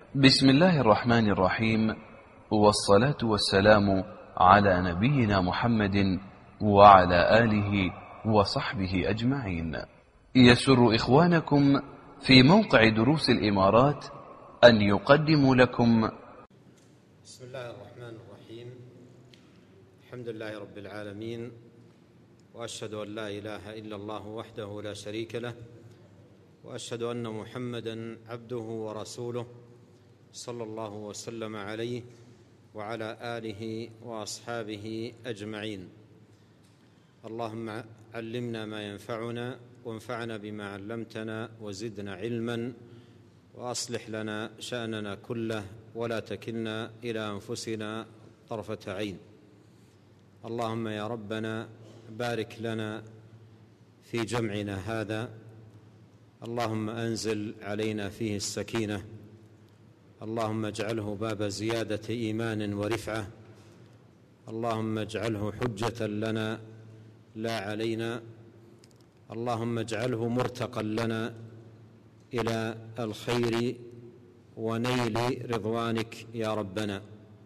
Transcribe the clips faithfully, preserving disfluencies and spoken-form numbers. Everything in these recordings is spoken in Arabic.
بسم الله الرحمن الرحيم، والصلاة والسلام على نبينا محمد وعلى آله وصحبه أجمعين. يسر إخوانكم في موقع دروس الإمارات أن يقدموا لكم بسم الله الرحمن الرحيم. الحمد لله رب العالمين، وأشهد أن لا إله إلا الله وحده لا شريك له، وأشهد أن محمدًا عبده ورسوله صلى الله وسلم عليه وعلى آله وأصحابه أجمعين. اللهم علمنا ما ينفعنا وانفعنا بما علمتنا وزدنا علما، وأصلح لنا شأننا كله ولا تكلنا إلى أنفسنا طرفة عين. اللهم يا ربنا بارك لنا في جمعنا هذا، اللهم أنزل علينا فيه السكينة، اللهم اجعله باب زيادة إيمان ورفعة، اللهم اجعله حجة لنا لا علينا، اللهم اجعله مرتقا لنا إلى الخير ونيل رضوانك يا ربنا.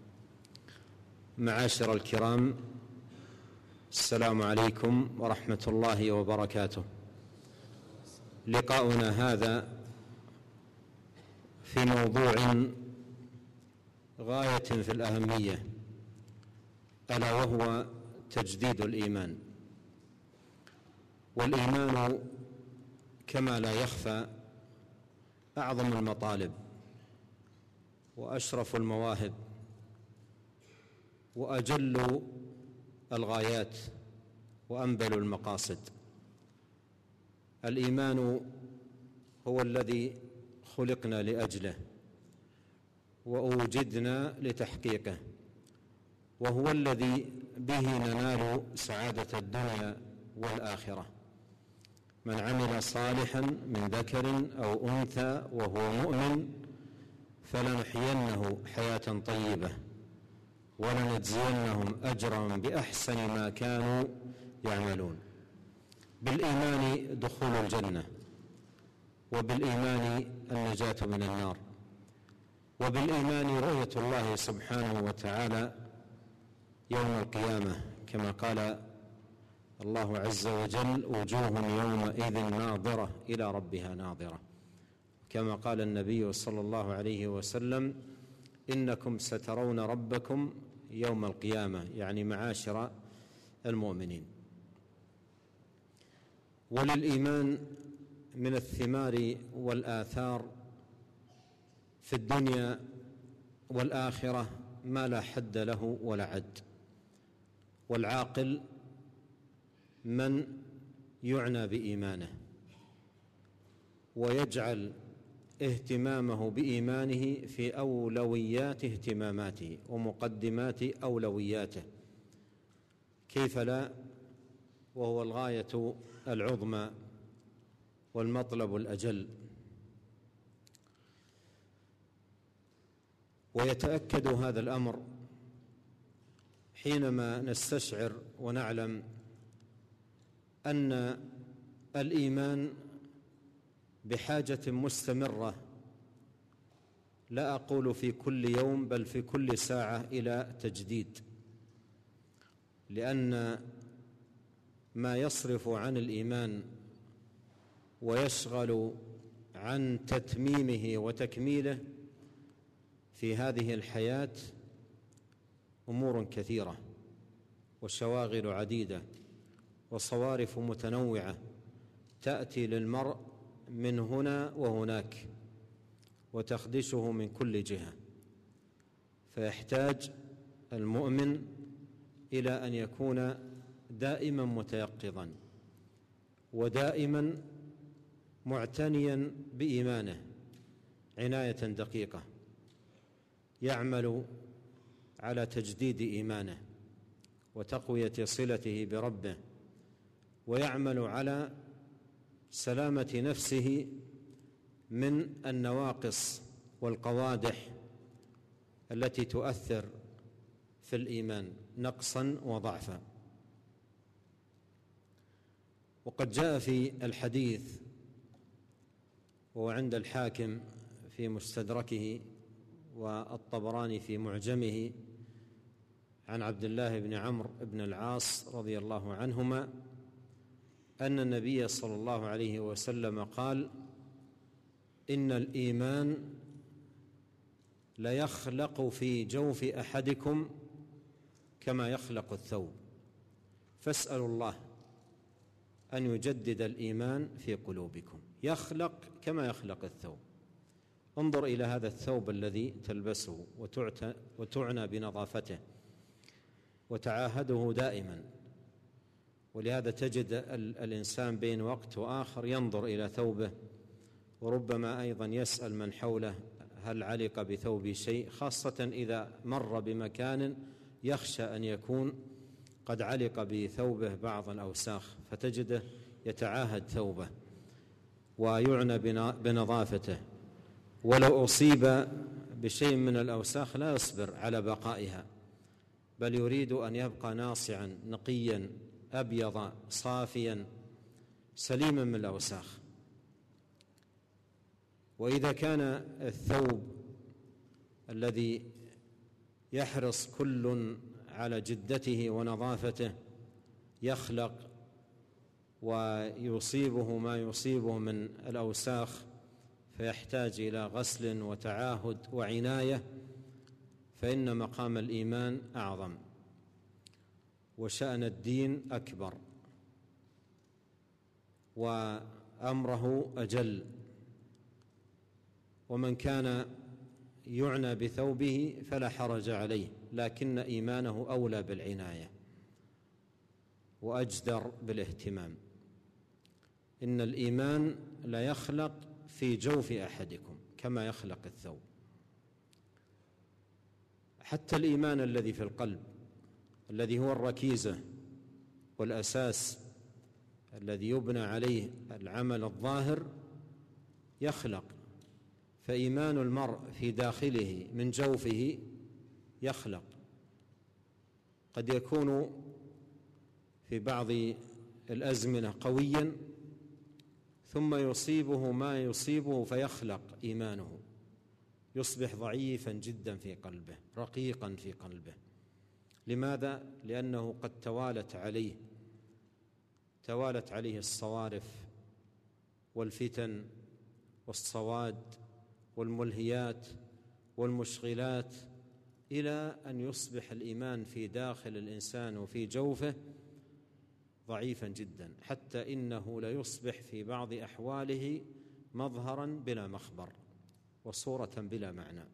معاشر الكرام، السلام عليكم ورحمة الله وبركاته. لقاؤنا هذا في موضوع غاية في الأهمية، ألا وهو تجديد الإيمان. والإيمان كما لا يخفى أعظم المطالب وأشرف المواهب وأجل الغايات وأنبل المقاصد. الإيمان هو الذي خلقنا لأجله وأوجدنا لتحقيقه، وهو الذي به ننال سعادة الدنيا والآخرة. من عمل صالحا من ذكر أو أنثى وهو مؤمن فلنحيينه حياة طيبة ولنجزينهم أجرا بأحسن ما كانوا يعملون. بالإيمان دخول الجنة، وبالإيمان النجاة من النار، وبالإيمان رؤية الله سبحانه وتعالى يوم القيامة، كما قال الله عز وجل: وجوه يومئذ ناظرة إلى ربها ناظرة. كما قال النبي صلى الله عليه وسلم: إنكم سترون ربكم يوم القيامة، يعني معاشر المؤمنين. وللإيمان من الثمار والآثار في الدنيا والآخرة ما لا حد له ولا عد. والعاقل من يعنى بإيمانه ويجعل اهتمامه بإيمانه في أولويات اهتماماته ومقدمات أولوياته، كيف لا، وهو الغاية العظمى والمطلب الأجل. ويتأكد هذا الأمر حينما نستشعر ونعلم أن الإيمان بحاجة مستمرة، لا أقول في كل يوم بل في كل ساعة، إلى تجديد. لأن ما يصرف عن الإيمان ويشغل عن تتميمه وتكميله في هذه الحياة أمور كثيرة وشواغل عديدة وصوارف متنوعة تأتي للمرء من هنا وهناك وتخدشه من كل جهة، فيحتاج المؤمن إلى أن يكون دائما متيقظا ودائما معتنيا بإيمانه عناية دقيقة، يعمل على تجديد إيمانه وتقوية صلته بربه، ويعمل على سلامة نفسه من النواقص والقوادح التي تؤثر في الإيمان نقصا وضعفا. وقد جاء في الحديث وهو عند الحاكم في مستدركه والطبراني في معجمه عن عبد الله بن عمرو بن العاص رضي الله عنهما أن النبي صلى الله عليه وسلم قال: إن الإيمان ليخلق في جوف أحدكم كما يخلق الثوب، فاسألوا الله أن يجدد الإيمان في قلوبكم. يخلق كما يخلق الثوب. انظر إلى هذا الثوب الذي تلبسه وتعنى بنظافته وتعاهده دائما، ولهذا تجد الإنسان بين وقت وآخر ينظر إلى ثوبه، وربما أيضا يسأل من حوله: هل علق بثوبي شيء؟ خاصة إذا مر بمكان يخشى أن يكون قد علق بثوبه بعض الأوساخ، فتجده يتعاهد ثوبه ويعنى بنظافته، ولو أصيب بشيء من الأوساخ لا يصبر على بقائها، بل يريد أن يبقى ناصعا نقيا أبيض صافيا سليما من الأوساخ. وإذا كان الثوب الذي يحرص كل على جدته ونظافته يخلق ويصيبه ما يصيبه من الأوساخ فيحتاج إلى غسل وتعاهد وعناية، فإن مقام الإيمان أعظم وشأن الدين أكبر وأمره أجل. ومن كان يعنى بثوبه فلا حرج عليه، لكن إيمانه أولى بالعناية وأجدر بالاهتمام. إن الإيمان لا يخلق في جوف أحدكم كما يخلق الثوب. حتى الإيمان الذي في القلب الذي هو الركيزة والأساس الذي يبنى عليه العمل الظاهر يخلق، فإيمان المرء في داخله من جوفه يخلق. قد يكون في بعض الأزمنة قويا ثم يصيبه ما يصيبه فيخلق إيمانه، يصبح ضعيفا جدا في قلبه، رقيقا في قلبه. لماذا؟ لأنه قد توالت عليه توالت عليه الصوارف والفتن والصواد والملهيات والمشغلات، إلى أن يصبح الإيمان في داخل الإنسان وفي جوفه ضعيفا جدا، حتى إنه ليصبح في بعض أحواله مظهرا بلا مخبر وصورة بلا معنى.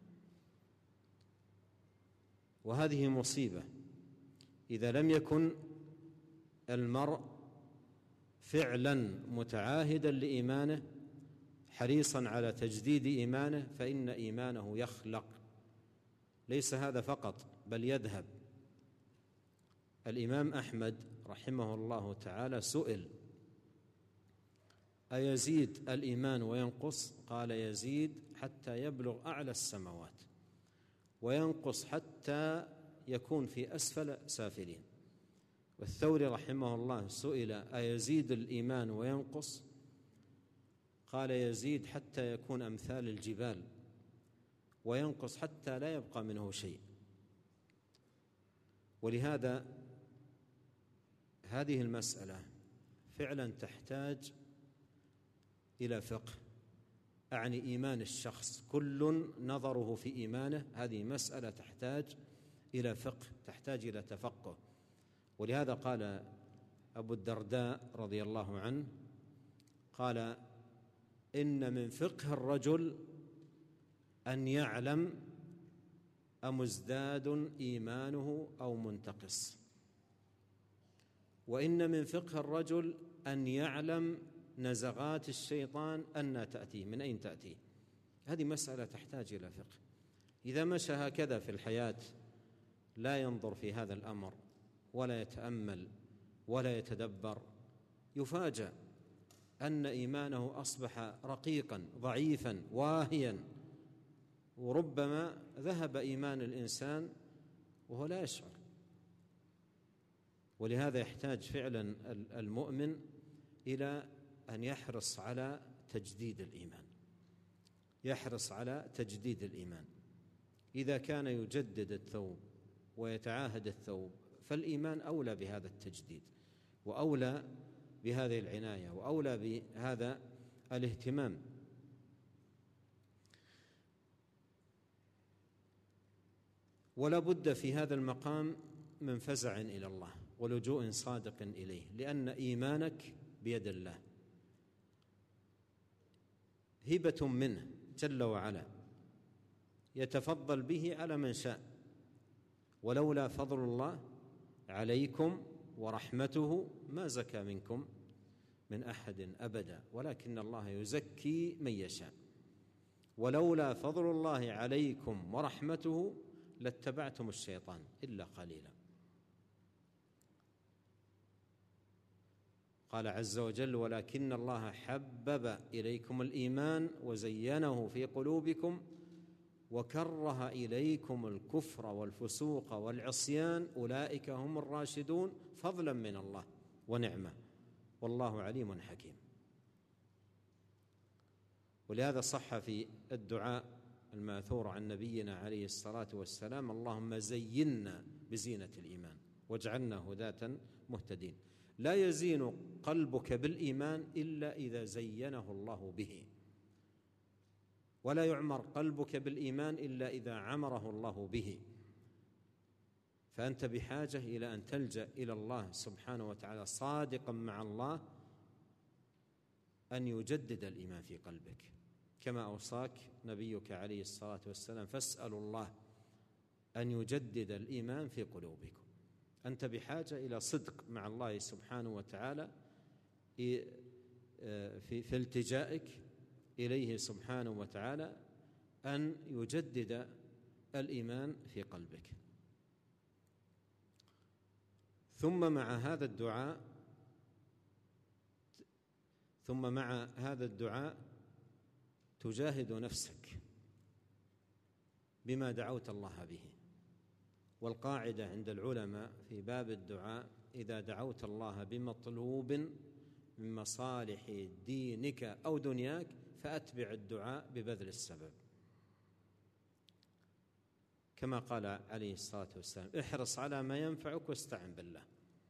وهذه مصيبة إذا لم يكن المرء فعلا متعاهدا لإيمانه حريصا على تجديد إيمانه، فإن إيمانه يخلق. ليس هذا فقط بل يذهب. الإمام أحمد رحمه الله تعالى سئل: أيزيد الإيمان وينقص؟ قال: يزيد حتى يبلغ أعلى السماوات، وينقص حتى يكون في أسفل سافلين. والثوري رحمه الله سئل: أيزيد الإيمان وينقص؟ قال: يزيد حتى يكون أمثال الجبال، وينقص حتى لا يبقى منه شيء. ولهذا هذه المسألة فعلا تحتاج إلى فقه، أعني إيمان الشخص كل نظره في إيمانه، هذه مسألة تحتاج إلى فقه، تحتاج إلى تفقه. ولهذا قال أبو الدرداء رضي الله عنه، قال: إن من فقه الرجل أن يعلم أمزداد إيمانه أو منتقص، وإن من فقه الرجل أن يعلم نزغات الشيطان أن تأتيه، من أين تأتيه. هذه مسألة تحتاج إلى فقه. إذا مشى هكذا في الحياة لا ينظر في هذا الأمر ولا يتأمل ولا يتدبر، يفاجأ أن إيمانه أصبح رقيقا ضعيفا واهيا، وربما ذهب إيمان الإنسان وهو لا يشعر. ولهذا يحتاج فعلا المؤمن إلى أن يحرص على تجديد الإيمان، يحرص على تجديد الإيمان. إذا كان يجدد الثوب ويتعاهد الثوب فالإيمان أولى بهذا التجديد وأولى بهذه العناية وأولى بهذا الاهتمام. ولا بد في هذا المقام من فزع إلى الله ولجوء صادق إليه، لأن إيمانك بيد الله، هبة منه جل وعلا يتفضل به على من شاء، ولولا فضل الله عليكم ورحمته ما زكى منكم من أحد أبدا ولكن الله يزكي من يشاء. ولولا فضل الله عليكم ورحمته لاتبعتم الشيطان إلا قليلا. قال عز وجل: ولكن الله حبب إليكم الإيمان وزينه في قلوبكم وكره إليكم الكفر والفسوق والعصيان أولئك هم الراشدون فضلا من الله ونعمة والله عليم حكيم. ولهذا صح في الدعاء الماثور عن نبينا عليه الصلاة والسلام: اللهم زينا بزينة الإيمان واجعلنا هداة مهتدين. لا يزين قلبك بالإيمان إلا إذا زينه الله به، ولا يعمر قلبك بالإيمان إلا إذا عمره الله به. فأنت بحاجة إلى أن تلجأ إلى الله سبحانه وتعالى صادقا مع الله أن يجدد الإيمان في قلبك، كما أوصاك نبيك عليه الصلاة والسلام: فاسألوا الله أن يجدد الإيمان في قلوبكم. أنت بحاجة إلى صدق مع الله سبحانه وتعالى في في التجائك إليه سبحانه وتعالى أن يجدد الإيمان في قلبك. ثم مع هذا الدعاء ثم مع هذا الدعاء تجاهد نفسك بما دعوت الله به. والقاعدة عند العلماء في باب الدعاء: إذا دعوت الله بمطلوب من مصالح دينك أو دنياك فأتبع الدعاء ببذل السبب، كما قال عليه الصلاة والسلام: احرص على ما ينفعك واستعن بالله.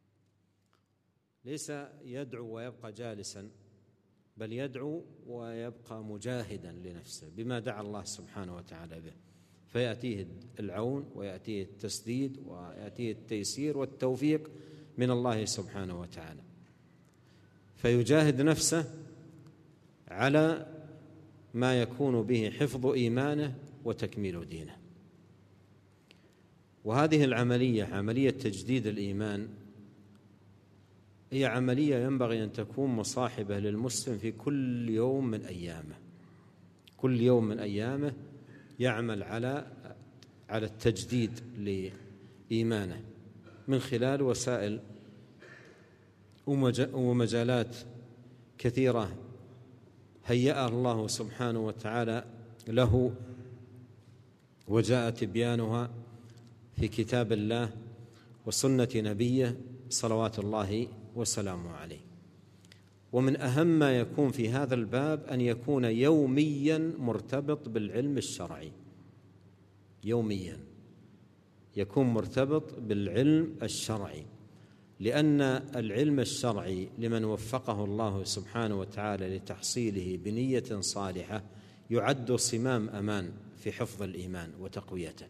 ليس يدعو ويبقى جالسا، بل يدعو ويبقى مجاهدا لنفسه بما دعا الله سبحانه وتعالى به، فيأتيه العون ويأتيه التسديد ويأتيه التيسير والتوفيق من الله سبحانه وتعالى، فيجاهد نفسه على ما يكون به حفظ إيمانه وتكميل دينه. وهذه العملية، عملية تجديد الإيمان، هي عملية ينبغي أن تكون مصاحبة للمسلم في كل يوم من أيامه. كل يوم من أيامه يعمل على على التجديد لإيمانه من خلال وسائل ومجالات كثيرة هيأها الله سبحانه وتعالى له، وجاء تبيانها في كتاب الله وسنة نبيه صلوات الله وسلامه عليه. ومن أهم ما يكون في هذا الباب أن يكون يوميا مرتبط بالعلم الشرعي، يوميا يكون مرتبط بالعلم الشرعي، لأن العلم الشرعي لمن وفقه الله سبحانه وتعالى لتحصيله بنية صالحة يعد صمام أمان في حفظ الإيمان وتقويته.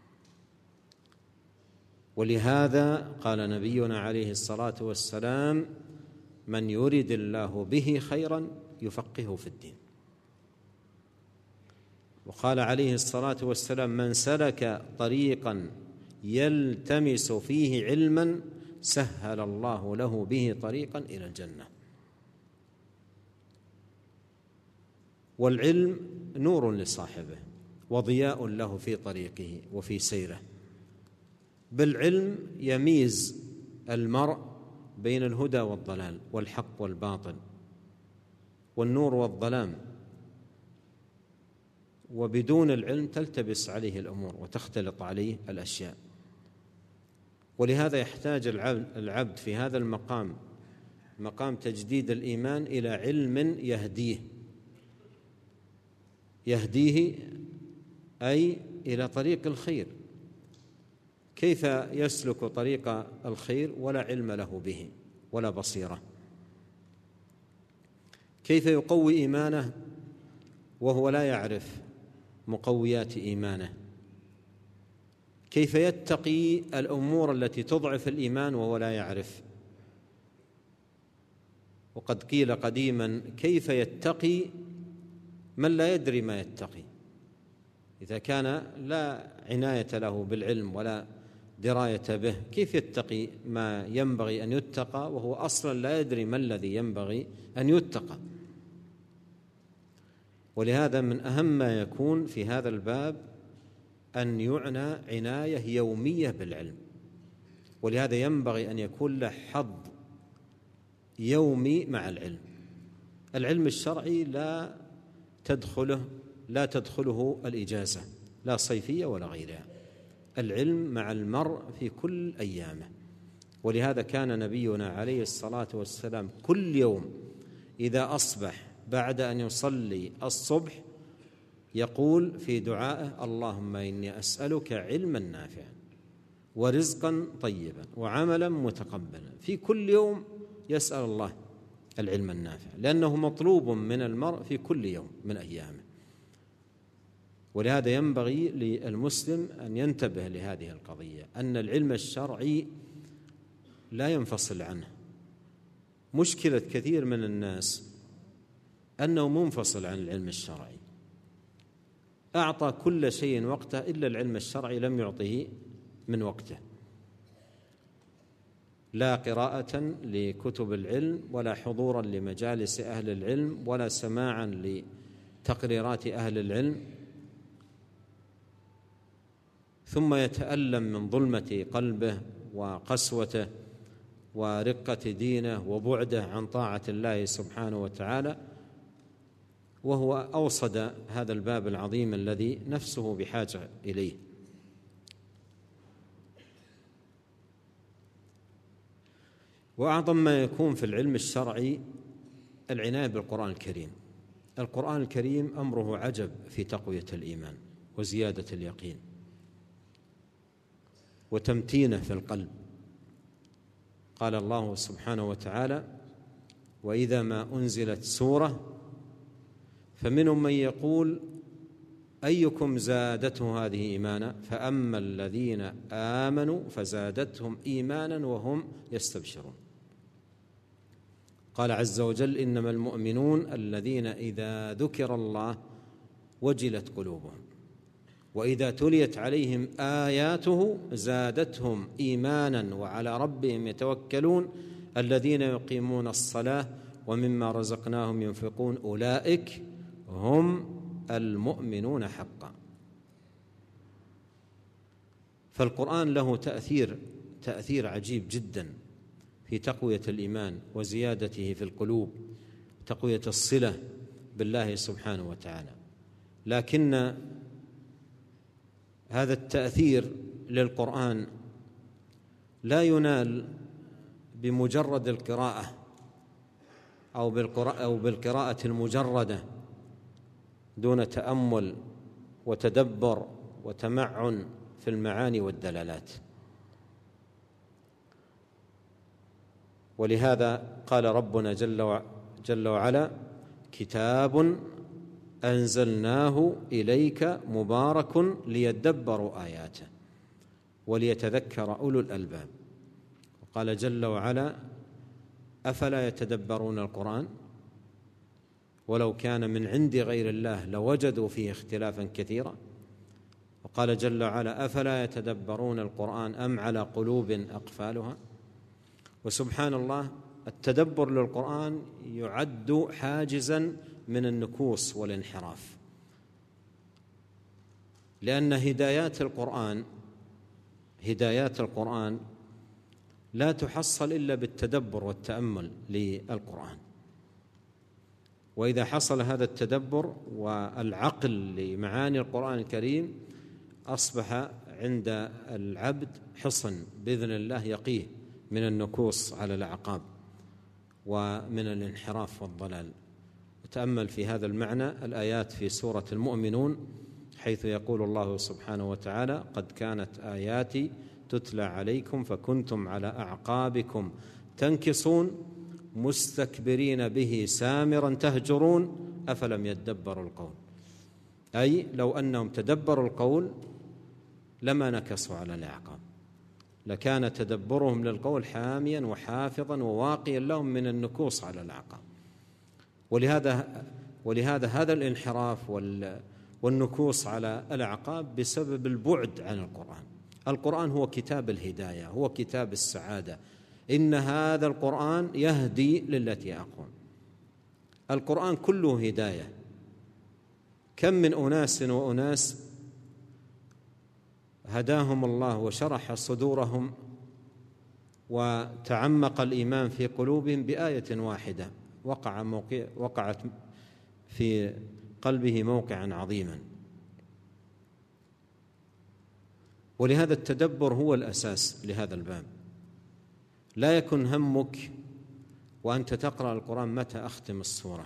ولهذا قال نبينا عليه الصلاة والسلام: من يرد الله به خيرا يفقهه في الدين. وقال عليه الصلاة والسلام: من سلك طريقا يلتمس فيه علما سهل الله له به طريقا إلى الجنة. والعلم نور لصاحبه وضياء له في طريقه وفي سيره. بالعلم يميز المرء بين الهدى والضلال والحق والباطل والنور والظلام، وبدون العلم تلتبس عليه الأمور وتختلط عليه الأشياء. ولهذا يحتاج العبد في هذا المقام، مقام تجديد الإيمان، إلى علم يهديه يهديه أي إلى طريق الخير. كيف يسلك طريق الخير ولا علم له به ولا بصيرة؟ كيف يقوي إيمانه وهو لا يعرف مقويات إيمانه؟ كيف يتقي الأمور التي تضعف الإيمان وهو لا يعرف؟ وقد قيل قديما: كيف يتقي من لا يدري ما يتقي؟ إذا كان لا عناية له بالعلم ولا دراية به، كيف يتقي ما ينبغي أن يتقى وهو أصلا لا يدري ما الذي ينبغي أن يتقى؟ ولهذا من أهم ما يكون في هذا الباب أن يعنى عناية يومية بالعلم، ولهذا ينبغي أن يكون له حظ يومي مع العلم. العلم الشرعي لا تدخله لا تدخله الإجازة، لا صيفية ولا غيرها. العلم مع المرء في كل أيامه، ولهذا كان نبينا عليه الصلاة والسلام كل يوم إذا أصبح بعد أن يصلي الصبح يقول في دعائه: اللهم إني أسألك علما نافعا ورزقا طيبا وعملا متقبلا. في كل يوم يسأل الله العلم النافع، لأنه مطلوب من المرء في كل يوم من أيامه. ولهذا ينبغي للمسلم أن ينتبه لهذه القضية، أن العلم الشرعي لا ينفصل عنه. مشكلة كثير من الناس أنه منفصل عن العلم الشرعي، أعطى كل شيء وقته إلا العلم الشرعي لم يعطه من وقته، لا قراءة لكتب العلم ولا حضورا لمجالس أهل العلم ولا سماعا لتقريرات أهل العلم، ثم يتألم من ظلمة قلبه وقسوته ورقة دينه وبعده عن طاعة الله سبحانه وتعالى، وهو أوصد هذا الباب العظيم الذي نفسه بحاجة إليه. وأعظم ما يكون في العلم الشرعي العناية بالقرآن الكريم. القرآن الكريم أمره عجب في تقوية الإيمان وزيادة اليقين وتمتينه في القلب. قال الله سبحانه وتعالى: وإذا ما أنزلت سورة فمنهم من يقول أيكم زادته هذه إيمانا فأما الذين آمنوا فزادتهم إيمانا وهم يستبشرون. قال عز وجل: إنما المؤمنون الذين إذا ذكر الله وجلت قلوبهم وإذا تليت عليهم آياته زادتهم إيمانا وعلى ربهم يتوكلون الذين يقيمون الصلاة ومما رزقناهم ينفقون أولئك هم المؤمنون حقا. فالقرآن له تأثير تأثير عجيب جدا في تقوية الإيمان وزيادته في القلوب، تقوية الصلة بالله سبحانه وتعالى. لكن هذا التأثير للقرآن لا ينال بمجرد القراءة أو بالقراءة أو بالقراءة المجردة دون تأمل وتدبر وتمعن في المعاني والدلالات. ولهذا قال ربنا جل وعلا: كتاب أنزلناه إليك مبارك ليدبروا آياته وليتذكر أولو الألباب. وقال جل وعلا: أفلا يتدبرون القرآن ولو كان من عند غير الله لوجدوا فيه اختلافا كثيرا. وقال جل وعلا: أفلا يتدبرون القرآن أم على قلوب أقفالها. وسبحان الله، التدبر للقرآن يعد حاجزا من النكوص والانحراف، لأن هدايات القرآن هدايات القرآن لا تحصل إلا بالتدبر والتأمل للقرآن. وإذا حصل هذا التدبر والعقل لمعاني القرآن الكريم أصبح عند العبد حصن بإذن الله يقيه من النكوص على الأعقاب ومن الانحراف والضلال. وتأمل في هذا المعنى الآيات في سورة المؤمنون حيث يقول الله سبحانه وتعالى: قد كانت آياتي تتلى عليكم فكنتم على أعقابكم تنكصون مستكبرين به سامرا تهجرون أفلم يدبروا القول. أي لو أنهم تدبروا القول لما نكصوا على الأعقاب، لكان تدبرهم للقول حاميا وحافظا وواقيا لهم من النكوص على الأعقاب. ولهذا ولهذا هذا الانحراف والنكوص على الأعقاب بسبب البعد عن القرآن. القرآن هو كتاب الهداية، هو كتاب السعادة. إن هذا القرآن يهدي للتي أقوم. القرآن كله هداية. كم من أناس وأناس هداهم الله وشرح صدورهم وتعمق الإيمان في قلوبهم بآية واحدة وقع موقع وقعت في قلبه موقعا عظيما. ولهذا التدبر هو الأساس لهذا الباب. لا يكن همك وأنت تقرأ القرآن متى أختم السورة،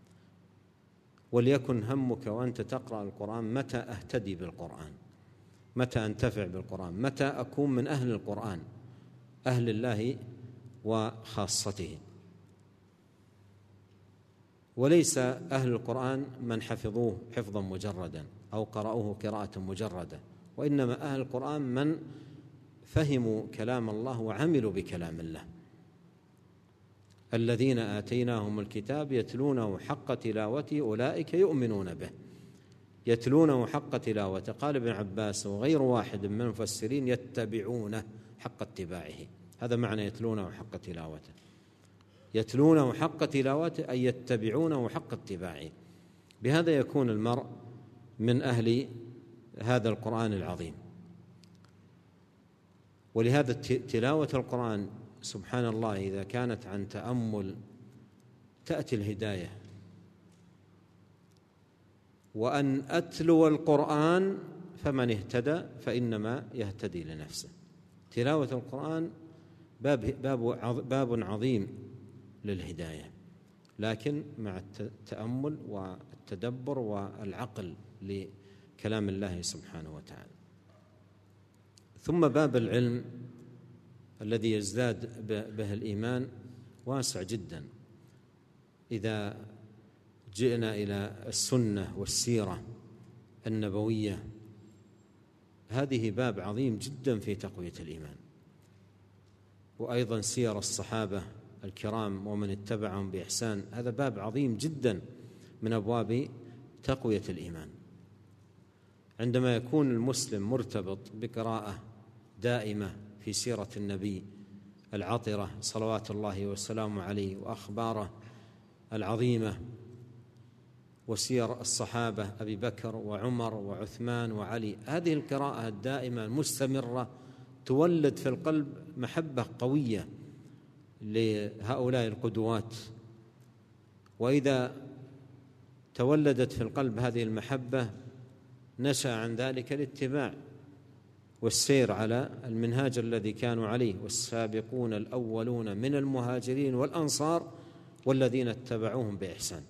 وليكن همك وأنت تقرأ القرآن متى أهتدي بالقرآن، متى أنتفع بالقرآن، متى أكون من أهل القرآن، أهل الله وخاصته. وليس أهل القرآن من حفظوه حفظا مجردا أو قرأوه قراءة مجردة، وإنما أهل القرآن من فهموا كلام الله وعملوا بكلام الله. الذين آتيناهم الكتاب يتلونه حق تلاوته أولئك يؤمنون به. يتلونه حق تلاوته، قال ابن عباس وغير واحد من المفسرين يتبعونه حق اتباعه. هذا معنى يتلونه حق تلاوته. يتلونه حق تلاوته أي يتبعونه حق اتباعه. بهذا يكون المرء من أهل هذا القرآن العظيم. ولهذا تلاوة القرآن سبحان الله إذا كانت عن تأمل تأتي الهداية. وأن أتلو القرآن فمن اهتدى فإنما يهتدي لنفسه. تلاوة القرآن باب, باب, باب عظيم للهداية، لكن مع التأمل والتدبر والعقل لكلام الله سبحانه وتعالى. ثم باب العلم الذي يزداد به الإيمان واسع جدا. إذا جئنا إلى السنة والسيرة النبوية، هذه باب عظيم جدا في تقوية الإيمان. وأيضا سير الصحابة الكرام ومن اتبعهم بإحسان، هذا باب عظيم جدا من أبواب تقوية الإيمان. عندما يكون المسلم مرتبط بقراءة دائمة في سيرة النبي العطرة صلوات الله وسلامه عليه وأخباره العظيمة وسير الصحابة أبي بكر وعمر وعثمان وعلي، هذه القراءة الدائمة المستمرة تولد في القلب محبة قوية لهؤلاء القدوات. وإذا تولدت في القلب هذه المحبة نشأ عن ذلك الاتباع والسير على المنهاج الذي كانوا عليه. والسابقون الأولون من المهاجرين والأنصار والذين اتبعوهم بإحسان.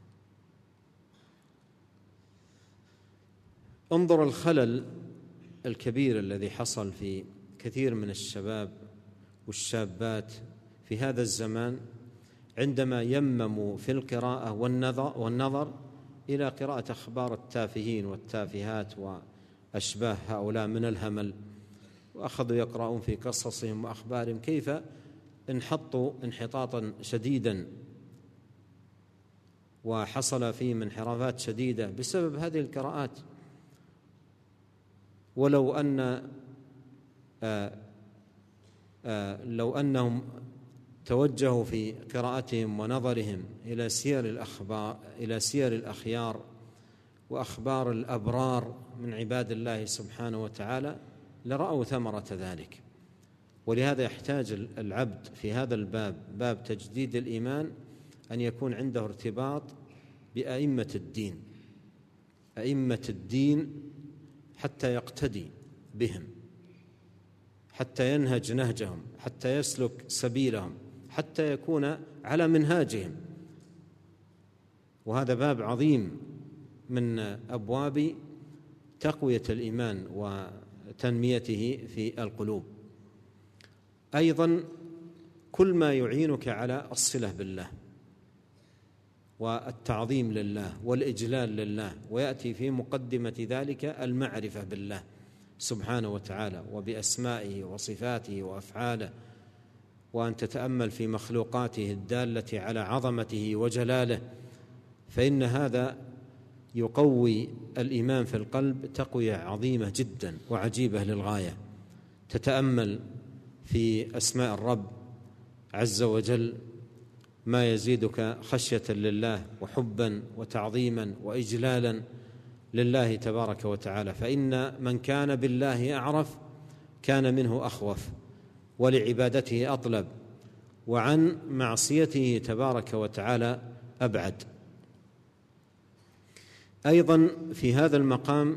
انظر الخلل الكبير الذي حصل في كثير من الشباب والشابات في هذا الزمان عندما يمموا في القراءة والنظر, والنظر إلى قراءة أخبار التافهين والتافهات وأشباه هؤلاء من الهمل، وأخذوا يقرؤون في قصصهم وأخبارهم كيف انحطوا انحطاطا شديدا وحصل فيهم انحرافات شديدة بسبب هذه القراءات. ولو أن آآ آآ لو أنهم توجهوا في قراءتهم ونظرهم إلى سير الأخبار إلى سير الأخيار وأخبار الأبرار من عباد الله سبحانه وتعالى لرأوا ثمرة ذلك. ولهذا يحتاج العبد في هذا الباب، باب تجديد الإيمان، أن يكون عنده ارتباط بأئمة الدين أئمة الدين حتى يقتدي بهم، حتى ينهج نهجهم، حتى يسلك سبيلهم، حتى يكون على منهاجهم. وهذا باب عظيم من أبواب تقوية الإيمان وتنميته في القلوب. أيضا كل ما يعينك على الصلة بالله والتعظيم لله والإجلال لله، ويأتي في مقدمة ذلك المعرفة بالله سبحانه وتعالى وبأسمائه وصفاته وأفعاله، وأن تتأمل في مخلوقاته الدالة على عظمته وجلاله، فإن هذا يقوي الإيمان في القلب تقوية عظيمة جدا وعجيبة للغاية. تتأمل في أسماء الرب عز وجل ما يزيدك خشية لله وحبا وتعظيما وإجلالا لله تبارك وتعالى، فإن من كان بالله أعرف كان منه أخوف ولعبادته أطلب وعن معصيته تبارك وتعالى أبعد. أيضا في هذا المقام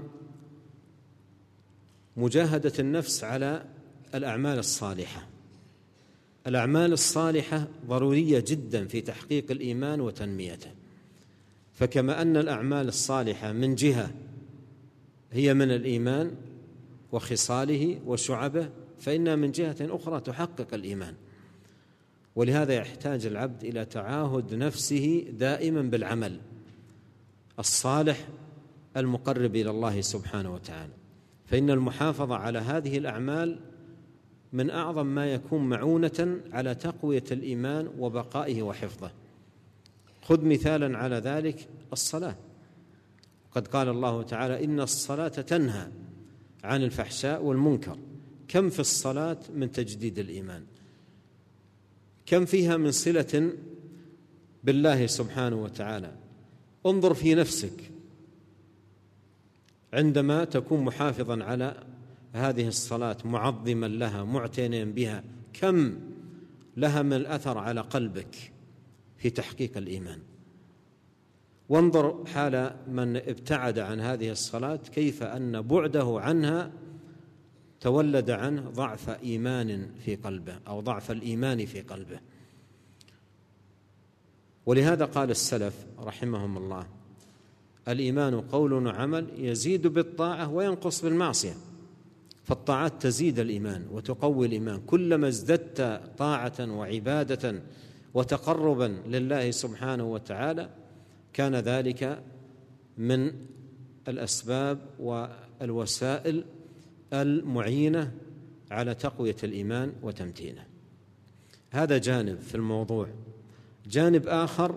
مجاهدة النفس على الأعمال الصالحة. الأعمال الصالحة ضرورية جدا في تحقيق الإيمان وتنميته، فكما أن الأعمال الصالحة من جهة هي من الإيمان وخصاله وشعبه، فإنها من جهة أخرى تحقق الإيمان. ولهذا يحتاج العبد إلى تعاهد نفسه دائما بالعمل الصالح المقرب إلى الله سبحانه وتعالى، فإن المحافظة على هذه الأعمال من أعظم ما يكون معونة على تقوية الإيمان وبقائه وحفظه. خذ مثالا على ذلك الصلاة، قد قال الله تعالى: إن الصلاة تنهى عن الفحشاء والمنكر. كم في الصلاة من تجديد الإيمان، كم فيها من صلة بالله سبحانه وتعالى. انظر في نفسك عندما تكون محافظا على هذه الصلاة معظما لها معتنيا بها، كم لها من الأثر على قلبك في تحقيق الإيمان. وانظر حال من ابتعد عن هذه الصلاة كيف أن بعده عنها تولد عنه ضعف إيمان في قلبه أو ضعف الإيمان في قلبه. ولهذا قال السلف رحمهم الله: الإيمان قول وعمل يزيد بالطاعة وينقص بالمعصية. فالطاعات تزيد الإيمان وتقوي الإيمان، كلما ازددت طاعة وعبادة وتقربا لله سبحانه وتعالى كان ذلك من الأسباب والوسائل المعينة على تقوية الإيمان وتمتينه. هذا جانب في الموضوع. جانب آخر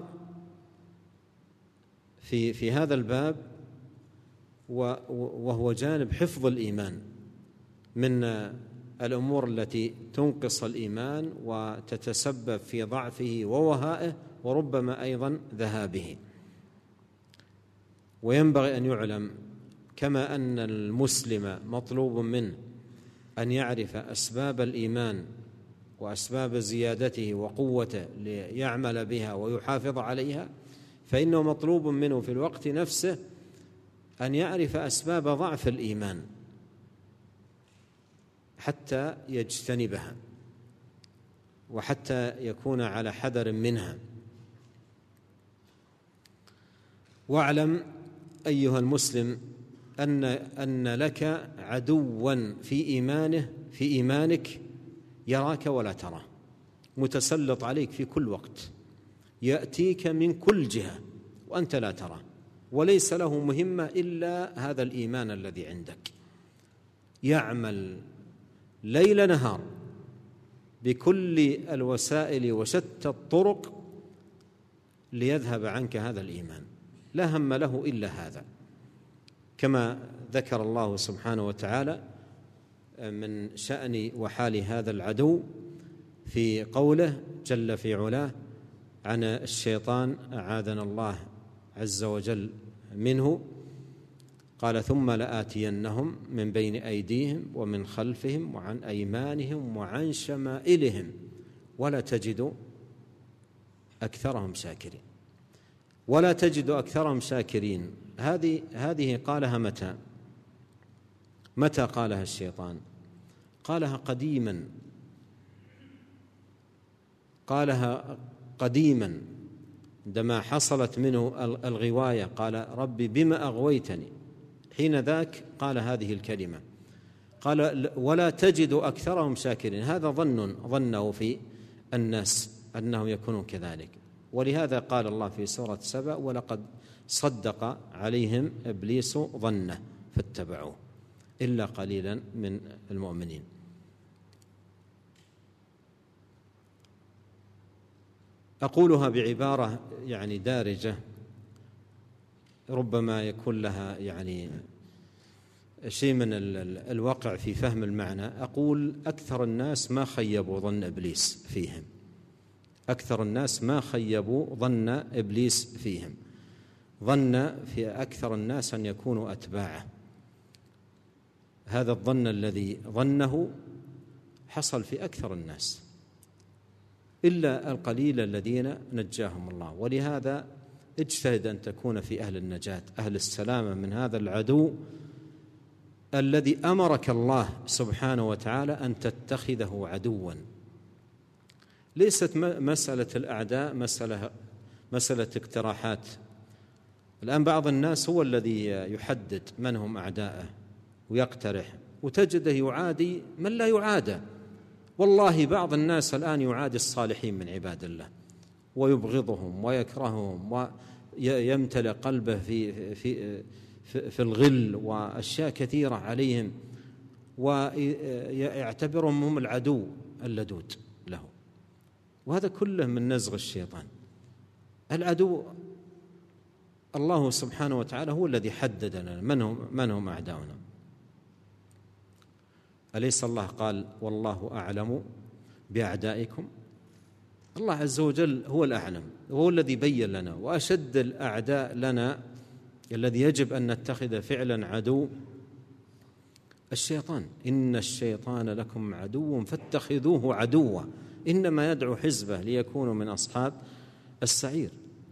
في في هذا الباب وهو جانب حفظ الإيمان، من الأمور التي تنقص الإيمان وتتسبب في ضعفه ووهائه وربما أيضا ذهابه. وينبغي أن يعلم كما أن المسلم مطلوب منه أن يعرف أسباب الإيمان وأسباب زيادته وقوته ليعمل بها ويحافظ عليها، فإنه مطلوب منه في الوقت نفسه أن يعرف أسباب ضعف الإيمان حتى يجتنبها وحتى يكون على حذر منها. واعلم أيها المسلم أن أن لك عدوا في إيمانه في إيمانك يراك ولا تراه، متسلط عليك في كل وقت، يأتيك من كل جهة وأنت لا تراه، وليس له مهمة إلا هذا الإيمان الذي عندك. يعمل ليل نهار بكل الوسائل وشتى الطرق ليذهب عنك هذا الإيمان، لا هم له إلا هذا، كما ذكر الله سبحانه وتعالى من شأن وحال هذا العدو في قوله جل في علاه عن الشيطان أعاذنا الله عز وجل منه، قال: ثم لآتينهم من بين أيديهم ومن خلفهم وعن أيمانهم وعن شمائلهم ولا تجد أكثرهم شاكرين. ولا تجد أكثرهم شاكرين، هذه هذه قالها متى؟ متى قالها الشيطان؟ قالها قديما، قالها قديما عندما حصلت منه الغواية، قال: ربي بما أغويتني، حين ذاك قال هذه الكلمة، قال ولا تجد أكثرهم شاكرين. هذا ظن ظنه في الناس أنهم يكونون كذلك، ولهذا قال الله في سورة سبأ ولقد صدق عليهم إبليس ظنه فاتبعوه إلا قليلا من المؤمنين. أقولها بعبارة يعني دارجة ربما يكون لها يعني شيء من الوقع في فهم المعنى. أقول أكثر الناس ما خيبوا ظن إبليس فيهم، أكثر الناس ما خيبوا ظن إبليس فيهم. ظن في أكثر الناس أن يكونوا أتباعه، هذا الظن الذي ظنه حصل في أكثر الناس إلا القليل الذين نجاهم الله. ولهذا اجتهد أن تكون في أهل النجاة، أهل السلامة من هذا العدو الذي أمرك الله سبحانه وتعالى أن تتخذه عدوا. ليست مسألة الأعداء مسألة, مسألة اقتراحات. الآن بعض الناس هو الذي يحدد من هم أعداءه ويقترح، وتجده يعادي من لا يعادى. والله بعض الناس الآن يعادي الصالحين من عباد الله ويبغضهم ويكرههم ويمتلئ قلبه في, في, في, في الغل وأشياء كثيرة عليهم، ويعتبرهم هم العدو اللدود له. وهذا كله من نزغ الشيطان. العدو الله سبحانه وتعالى هو الذي حدد لنا من هم, من هم أعداؤنا. أليس الله قال والله أعلم بأعدائكم؟ الله عز وجل هو الأعلم، وهو الذي بين لنا. وأشد الأعداء لنا الذي يجب أن نتخذ فعلا عدو الشيطان. إن الشيطان لكم عدو فاتخذوه عدوا إنما يدعو حزبه ليكونوا من أصحاب السعير.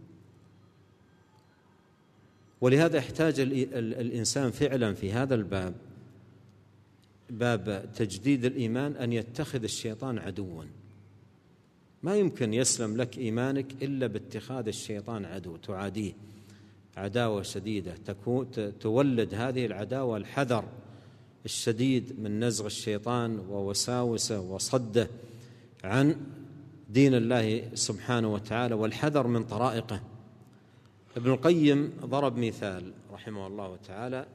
ولهذا يحتاج الإنسان فعلا في هذا الباب، باب تجديد الإيمان، أن يتخذ الشيطان عدوا. ما يمكن يسلم لك إيمانك إلا باتخاذ الشيطان عدو، تعاديه عداوة شديدة، تولد هذه العداوة الحذر الشديد من نزغ الشيطان ووساوسه وصده عن دين الله سبحانه وتعالى، والحذر من طرائقه. ابن القيم ضرب مثال رحمه الله تعالى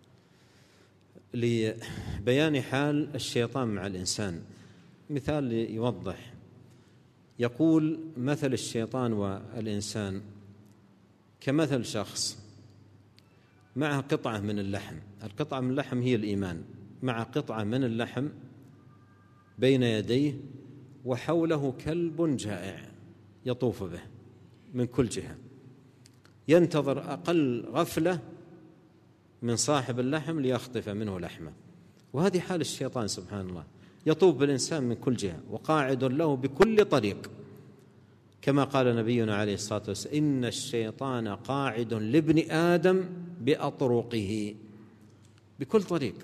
لبيان حال الشيطان مع الإنسان، مثال يوضح. يقول مثل الشيطان والإنسان كمثل شخص معه قطعة من اللحم، القطعة من اللحم هي الإيمان، مع قطعة من اللحم بين يديه وحوله كلب جائع يطوف به من كل جهة، ينتظر أقل غفلة من صاحب اللحم ليخطف منه لحمه. وهذه حال الشيطان سبحان الله، يطوف بالإنسان من كل جهة وقاعد له بكل طريق، كما قال نبينا عليه الصلاة والسلام إن الشيطان قاعد لابن آدم بأطرقه، بكل طريق.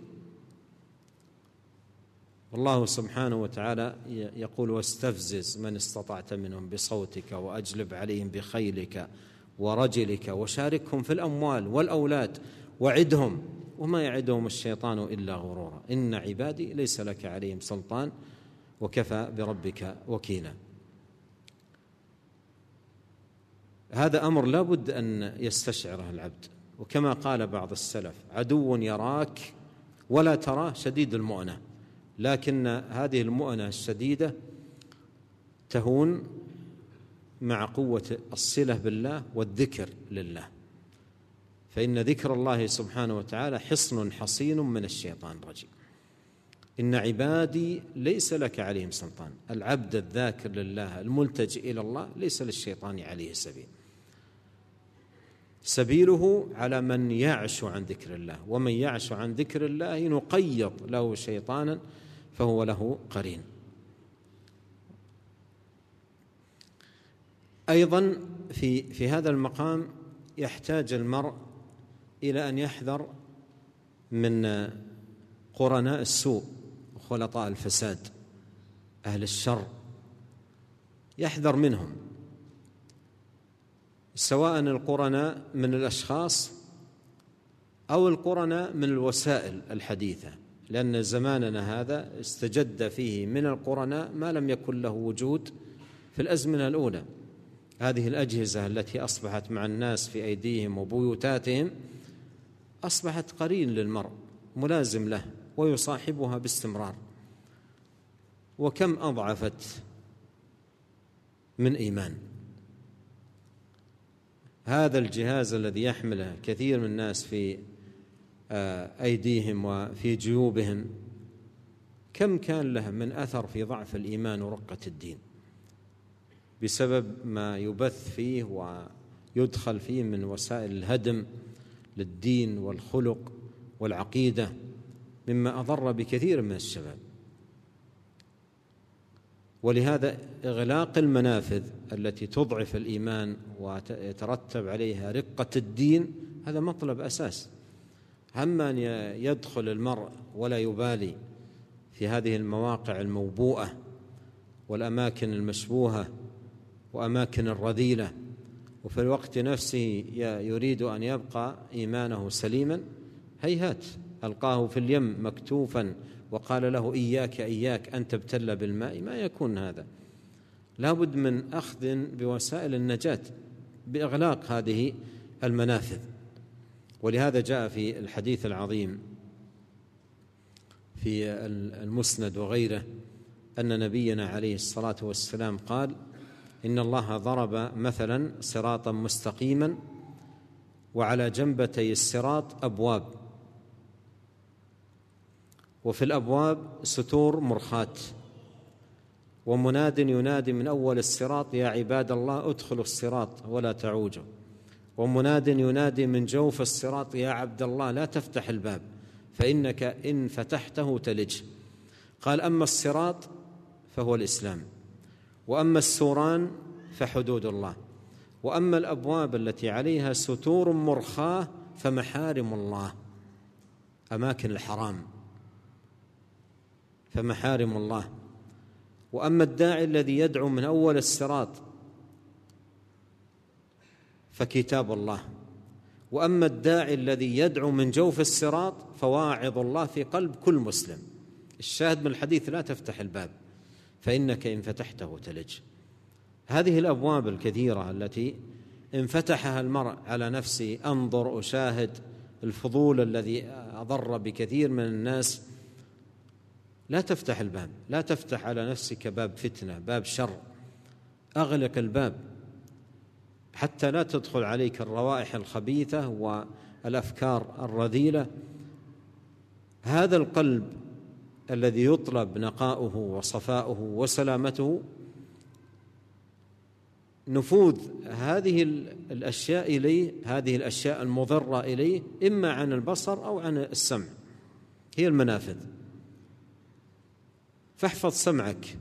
والله سبحانه وتعالى يقول واستفزز من استطعت منهم بصوتك وأجلب عليهم بخيلك ورجلك وشاركهم في الأموال والأولاد وعدهم وما يعدهم الشيطان إلا غرورا إن عبادي ليس لك عليهم سلطان وكفى بربك وكيلا. هذا أمر لا بد أن يستشعره العبد. وكما قال بعض السلف عدو يراك ولا تراه شديد المؤنة، لكن هذه المؤنة الشديدة تهون مع قوة الصلة بالله والذكر لله، فإن ذكر الله سبحانه وتعالى حصن حصين من الشيطان الرجيم. إن عبادي ليس لك عليهم سلطان، العبد الذاكر لله الملتجئ إلى الله ليس للشيطان عليه سبيل، سبيله على من يعش عن ذكر الله، ومن يعش عن ذكر الله نقيض له شيطانا فهو له قرين. أيضا في, في هذا المقام يحتاج المرء إلى أن يحذر من قرناء السوء وخلطاء الفساد أهل الشر، يحذر منهم، سواء القرناء من الأشخاص أو القرناء من الوسائل الحديثة، لأن زماننا هذا استجد فيه من القرناء ما لم يكن له وجود في الأزمنة الأولى. هذه الأجهزة التي أصبحت مع الناس في أيديهم وبيوتاتهم أصبحت قرين للمرء، ملازم له ويصاحبها باستمرار. وكم أضعفت من إيمان هذا الجهاز الذي يحمله كثير من الناس في أيديهم وفي جيوبهم، كم كان له من أثر في ضعف الإيمان ورقة الدين بسبب ما يبث فيه ويدخل فيه من وسائل الهدم للدين والخلق والعقيدة، مما أضر بكثير من الشباب. ولهذا إغلاق المنافذ التي تضعف الإيمان ويترتب عليها رقة الدين هذا مطلب أساس. أما أن يدخل المرء ولا يبالي في هذه المواقع الموبوءة والأماكن المشبوهة وأماكن الرذيلة، وفي الوقت نفسه يريد أن يبقى إيمانه سليما، هيهات. ألقاه في اليم مكتوفا وقال له إياك إياك أن تبتل بالماء، ما يكون هذا. لا بد من أخذ بوسائل النجاة بإغلاق هذه المنافذ. ولهذا جاء في الحديث العظيم في المسند وغيره أن نبينا عليه الصلاة والسلام قال: إن الله ضرب مثلا صراطا مستقيما وعلى جنبتي الصراط أبواب، وفي الأبواب ستور مرخاة، ومناد ينادي من أول الصراط: يا عباد الله ادخلوا الصراط ولا تعوجوا، ومناد ينادي من جوف الصراط: يا عبد الله لا تفتح الباب فإنك إن فتحته تلج. قال: أما الصراط فهو الإسلام، وأما السوران فحدود الله، وأما الأبواب التي عليها ستور مرخاة فمحارم الله، أماكن الحرام فمحارم الله. وأما الداعي الذي يدعو من أول الصراط فكتاب الله، وأما الداعي الذي يدعو من جوف الصراط فواعظ الله في قلب كل مسلم. الشاهد من الحديث: لا تفتح الباب فإنك إن فتحته تلج. هذه الأبواب الكثيرة التي إن فتحها المرء على نفسه، أنظر أشاهد الفضول الذي أضر بكثير من الناس، لا تفتح الباب، لا تفتح على نفسك باب فتنة، باب شر، أغلق الباب حتى لا تدخل عليك الروائح الخبيثة والأفكار الرذيلة. هذا القلب الذي يطلب نقاؤه وصفاؤه وسلامته، نفوذ هذه الأشياء إليه، هذه الأشياء المضرة إليه، إما عن البصر أو عن السمع، هي المنافذ. فاحفظ سمعك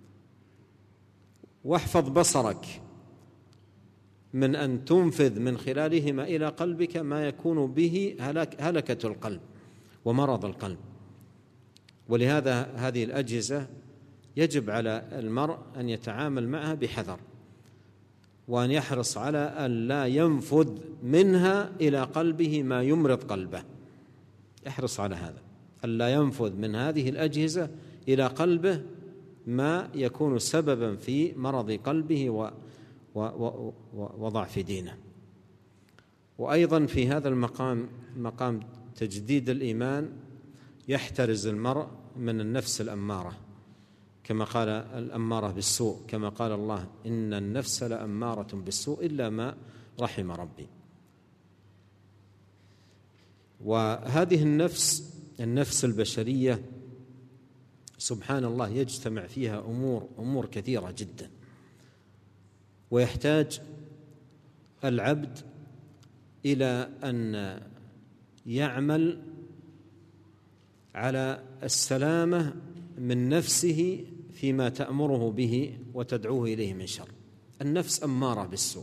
واحفظ بصرك من أن تنفذ من خلالهما إلى قلبك ما يكون به هلك هلكة القلب ومرض القلب. ولهذا هذه الأجهزة يجب على المرء أن يتعامل معها بحذر، وأن يحرص على أن لا ينفذ منها إلى قلبه ما يمرض قلبه. يحرص على هذا، أن لا ينفذ من هذه الأجهزة إلى قلبه ما يكون سببا في مرض قلبه و وضعف دينه. وأيضا في هذا المقام، مقام تجديد الإيمان، يحترز المرء من النفس الأمارة، كما قال الأمارة بالسوء، كما قال الله: إن النفس لأمارة بالسوء إلا ما رحم ربي. وهذه النفس النفس البشرية سبحان الله يجتمع فيها أمور أمور كثيرة جدا، ويحتاج العبد إلى أن يعمل على السلامة من نفسه فيما تأمره به وتدعوه إليه من شر. النفس أمارة بالسوء،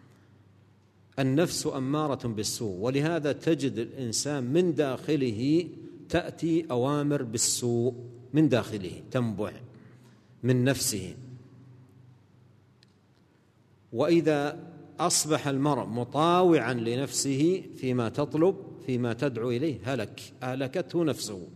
النفس أمارة بالسوء، ولهذا تجد الإنسان من داخله تأتي أوامر بالسوء، من داخله تنبع من نفسه. وإذا أصبح المرء مطاوعا لنفسه فيما تطلب فيما تدعو إليه هلك، أهلكته نفسه.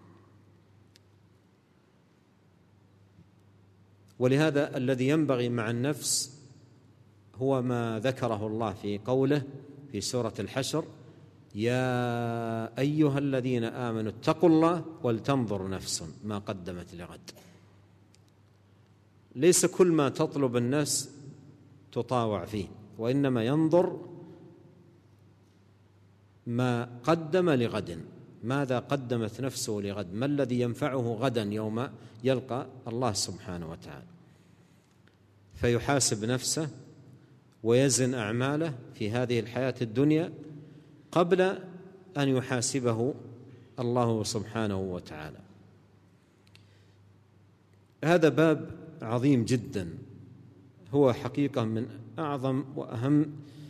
ولهذا الذي ينبغي مع النفس هو ما ذكره الله في قوله في سورة الحشر: يا أيها الذين آمنوا اتقوا الله ولتنظر نفس ما قدمت لغد. ليس كل ما تطلب النفس تطاوع فيه، وإنما ينظر ما قدم لغد، ماذا قدمت نفسه لغد، ما الذي ينفعه غدا يوم يلقى الله سبحانه وتعالى. فيحاسب نفسه ويزن أعماله في هذه الحياة الدنيا قبل أن يحاسبه الله سبحانه وتعالى. هذا باب عظيم جدا، هو حقيقة من أعظم وأهم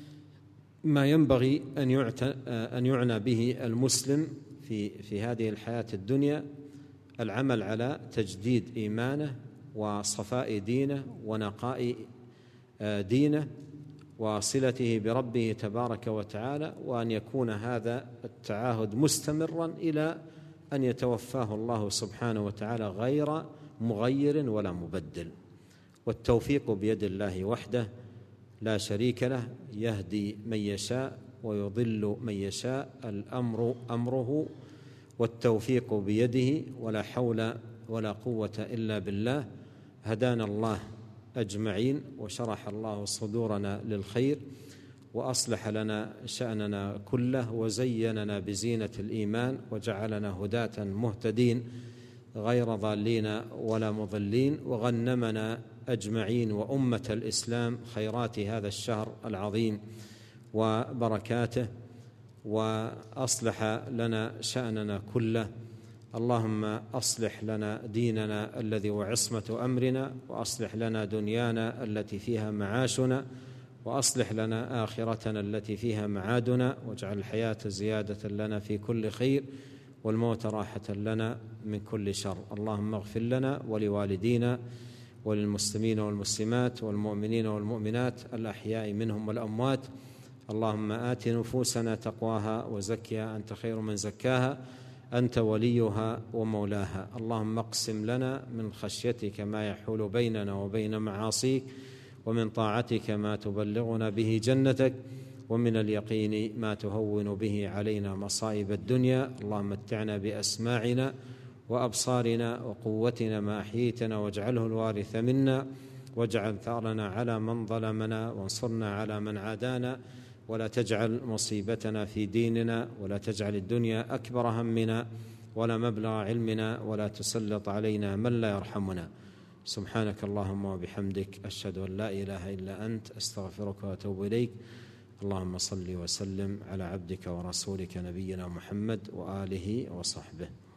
ما ينبغي أن يعنى به المسلم في في هذه الحياة الدنيا: العمل على تجديد إيمانه وصفاء دينه ونقاء دينه وصلته بربه تبارك وتعالى، وأن يكون هذا التعاهد مستمرا إلى أن يتوفاه الله سبحانه وتعالى غير مغير ولا مبدل. والتوفيق بيد الله وحده لا شريك له، يهدي من يشاء ويضل من يشاء، الأمر أمره والتوفيق بيده، ولا حول ولا قوة إلا بالله. هدانا الله أجمعين وشرح الله صدورنا للخير وأصلح لنا شأننا كله وزيننا بزينة الإيمان وجعلنا هداة مهتدين غير ضالين ولا مضلين، وغنمنا أجمعين وأمة الإسلام خيرات هذا الشهر العظيم وبركاته، وأصلح لنا شأننا كله. اللهم أصلح لنا ديننا الذي هو عصمة أمرنا، وأصلح لنا دنيانا التي فيها معاشنا، وأصلح لنا آخرتنا التي فيها معادنا، واجعل الحياة زيادة لنا في كل خير والموت راحة لنا من كل شر. اللهم اغفر لنا ولوالدينا وللمسلمين والمسلمات والمؤمنين والمؤمنات الأحياء منهم والأموات. اللهم آت نفوسنا تقواها وزكها أنت خير من زكاها، أنت وليها ومولاها. اللهم اقسم لنا من خشيتك ما يحول بيننا وبين معاصيك، ومن طاعتك ما تبلغنا به جنتك، ومن اليقين ما تهون به علينا مصائب الدنيا. اللهم متعنا بأسماعنا وأبصارنا وقوتنا ما أحييتنا، واجعله الوارث منا، واجعل ثأرنا على من ظلمنا، وانصرنا على من عادانا، ولا تجعل مصيبتنا في ديننا، ولا تجعل الدنيا أكبر همنا ولا مبلغ علمنا، ولا تسلط علينا من لا يرحمنا. سبحانك اللهم وبحمدك، أشهد أن لا إله إلا أنت، أستغفرك وأتوب إليك. اللهم صل وسلم على عبدك ورسولك نبينا محمد وآله وصحبه.